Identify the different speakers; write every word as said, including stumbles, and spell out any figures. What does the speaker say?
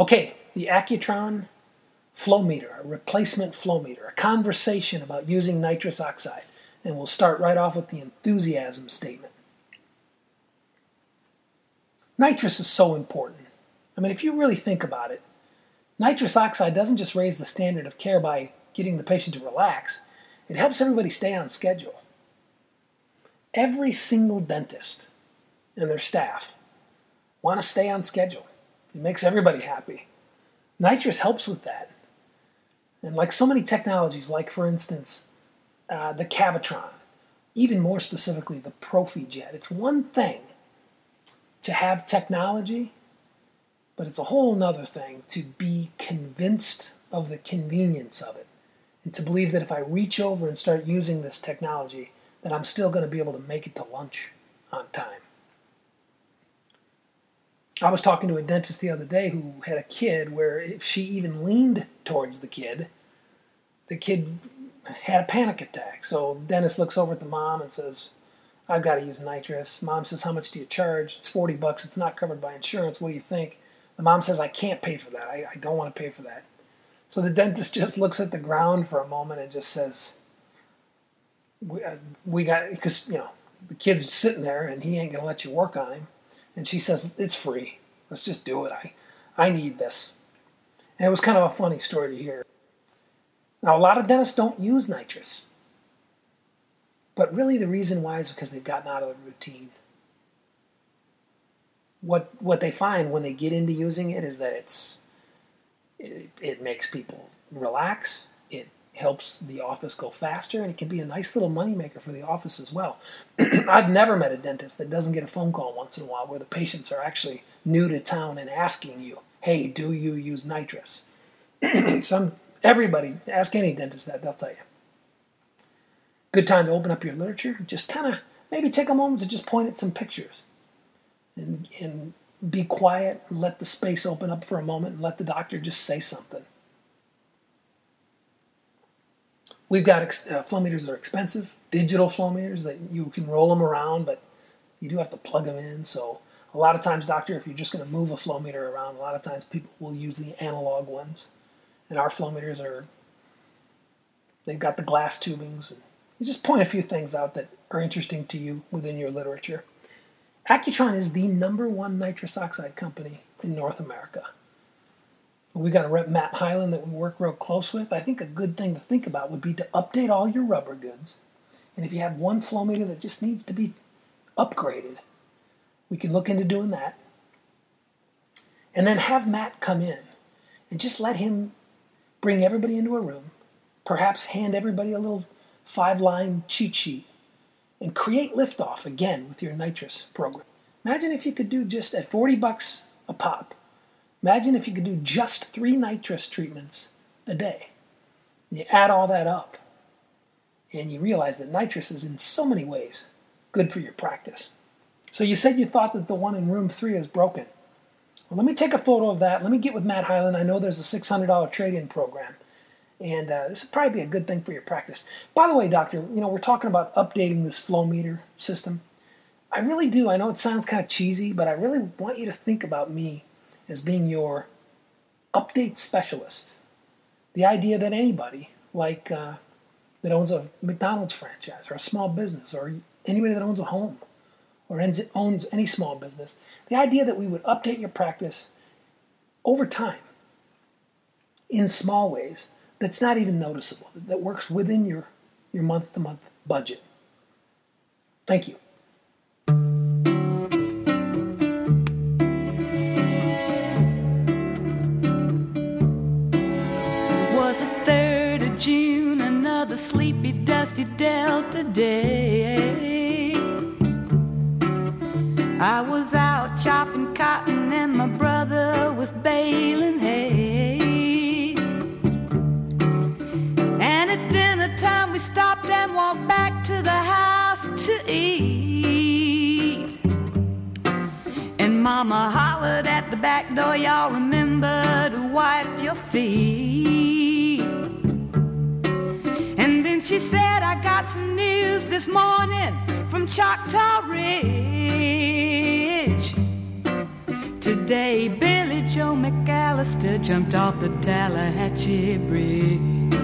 Speaker 1: Okay, the Accutron flow meter, a replacement flow meter, a conversation about using nitrous oxide. And we'll start right off with the enthusiasm statement. Nitrous is so important. I mean, if you really think about it, nitrous oxide doesn't just raise the standard of care by getting the patient to relax. It helps everybody stay on schedule. Every single dentist and their staff want to stay on schedule. It makes everybody happy. Nitrous helps with that. And like so many technologies, like for instance, uh, the Cavitron, even more specifically the ProfiJet, it's one thing to have technology, but it's a whole nother thing to be convinced of the convenience of it and to believe that if I reach over and start using this technology, that I'm still going to be able to make it to lunch on time. I was talking to a dentist the other day who had a kid where if she even leaned towards the kid, the kid had a panic attack. So the dentist looks over at the mom and says, I've got to use nitrous. Mom says, how much do you charge? It's forty bucks. It's not covered by insurance. What do you think? The mom says, I can't pay for that. I, I don't want to pay for that. So the dentist just looks at the ground for a moment and just says, we, uh, we got, because, you know, the kid's sitting there and he ain't going to let you work on him. And she says, it's free. Let's just do it. I, I need this. And it was kind of a funny story to hear. Now, a lot of dentists don't use nitrous. But really the reason why is because they've gotten out of the routine. What what they find when they get into using it is that it's it, it makes people relax. It helps the office go faster, and it can be a nice little moneymaker for the office as well. I've never met a dentist that doesn't get a phone call once in a while where the patients are actually new to town and asking you, hey, do you use nitrous? Some everybody, ask any dentist that, they'll tell you. Good time to open up your literature. Just kind of maybe take a moment to just point at some pictures and, and be quiet and let the space open up for a moment and let the doctor just say something. We've got ex- uh, flow meters that are expensive, digital flow meters that you can roll them around, but you do have to plug them in. So a lot of times, doctor, if you're just going to move a flow meter around, a lot of times people will use the analog ones. And our flow meters are, they've got the glass tubings. And you just point a few things out that are interesting to you within your literature. Accutron is the number one nitrous oxide company in North America. We've got a rep, Matt Hyland, that we work real close with. I think a good thing to think about would be to update all your rubber goods. And if you have one flow meter that just needs to be upgraded, we can look into doing that. And then have Matt come in and just let him bring everybody into a room, perhaps hand everybody a little five-line cheat sheet, and create liftoff again with your nitrous program. Imagine if you could do just at forty bucks a pop. Imagine if you could do just three nitrous treatments a day. You add all that up, and you realize that nitrous is in so many ways good for your practice. So you said you thought that the one in room three is broken. Well, let me take a photo of that. Let me get with Matt Hyland. I know there's a six hundred dollars trade-in program, and uh, this would probably be a good thing for your practice. By the way, doctor, you know, we're talking about updating this flow meter system. I really do. I know it sounds kind of cheesy, but I really want you to think about me as being your update specialist. The idea that anybody like uh, that owns a McDonald's franchise or a small business or anybody that owns a home or owns any small business, the idea that we would update your practice over time in small ways that's not even noticeable, that works within your, your month-to-month budget. Thank you.
Speaker 2: June, another sleepy, dusty Delta day. I was out chopping cotton and my brother was baling hay. And at dinner time we stopped and walked back to the house to eat. And Mama hollered at the back door, y'all remember to wipe your feet. And then she said, I got some news this morning from Choctaw Ridge. Today, Billy Joe McAllister Alistair jumped off the Tallahatchie Bridge.